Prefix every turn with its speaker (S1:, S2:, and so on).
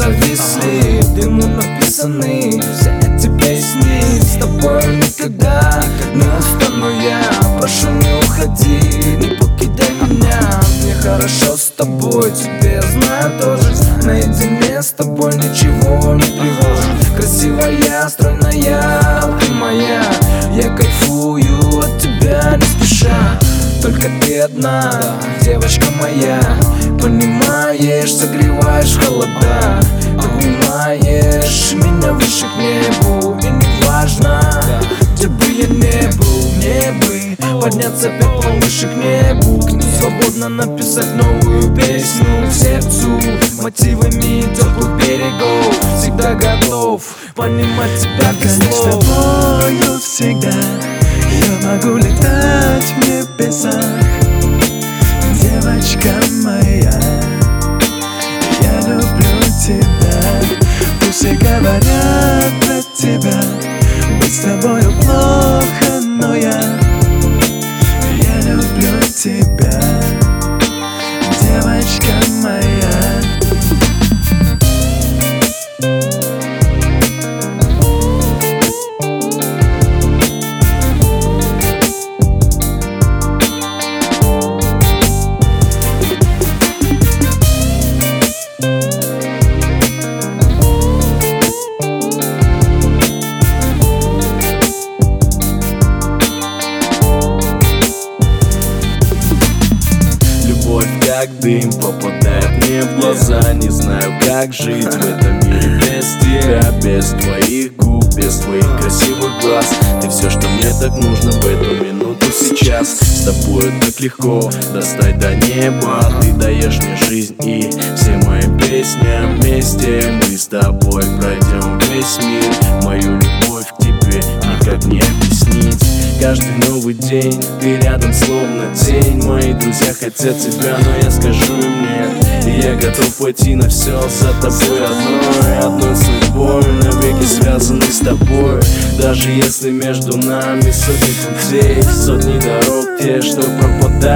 S1: зависли, в дыму написаны все эти песни. С тобой никогда не устану я. Прошу, не уходи, не покидай меня. Мне хорошо с тобой, тебе знаю тоже. Наедине с тобой ничего не тревожит. Красивая, стройная, ты моя. Я кайфую от тебя не спеша. Только ты одна, девочка моя. Понимаешь, согреваешь холода. Поднимаешь меня выше к небу. И не важно, где бы я не был, мне бы подняться опять повыше к небу. Свободно написать новую песню к сердцу, мотивами теплых берегов. Всегда готов понимать тебя без слов.
S2: С тобою всегда я могу летать в небесах. Девочка моя, я люблю тебя. Пусть все говорят про тебя, быть с тобою плохо, но я люблю тебя, девочка моя.
S3: Как дым попадает мне в глаза. Не знаю, как жить в этом мире без тебя, без твоих губ, без твоих красивых глаз. Ты все, что мне так нужно в эту минуту сейчас. С тобой так легко достать до неба. Ты даешь мне жизнь и все мои песни. Вместе мы с тобой пройдем весь мир. Мою любовь к тебе никак не объяснить. Каждый новый день ты рядом словно тень. Мои друзья хотят тебя, но я скажу им нет. И я готов пойти на все за тобой одной судьбой, навеки связанный с тобой. Даже если между нами сотни путей, сотни дорог, те, что пропадают.